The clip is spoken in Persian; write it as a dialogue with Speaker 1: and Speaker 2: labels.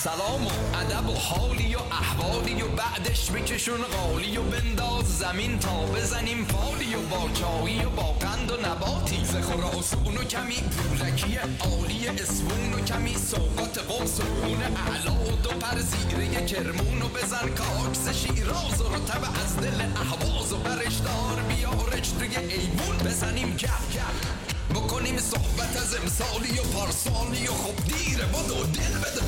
Speaker 1: سلام و ادب و حالی و احوالی و بعدش بکشون قالی و بنداز زمین تا بزنیم فالی و با چایی و با قند و نباتی زخوراسون و کمی پولکی عالی اسمون و کمی سوقات قوس و اون اعلا و دو پر زیره کرمون و بزن کاکس شیراز و رتب از دل احواز و برش دار بیارش توی ایوون بزنیم گپ بکنیم صحبت از امسالی و پارسالی و خب دیره بدو دل بده